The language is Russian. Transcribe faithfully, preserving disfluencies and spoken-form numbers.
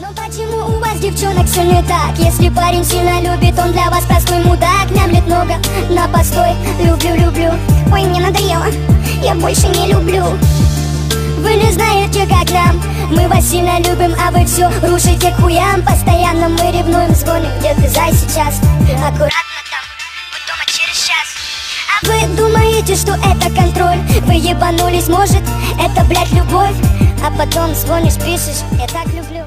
Но почему у вас, девчонок, все не так? Если парень сильно любит, он для вас простой мудак. Мямлет много на постой, люблю, люблю. Ой, мне надоело, я больше не люблю. Вы не знаете, как нам, мы вас сильно любим, а вы все рушите к хуям. Постоянно мы ревнуем, звоним, где ты, зай, сейчас? Аккуратно там, будь дома через час. А вы думаете, что это контроль? Вы ебанулись, может, это, блядь, любовь? А потом звонишь, пишешь, я так люблю.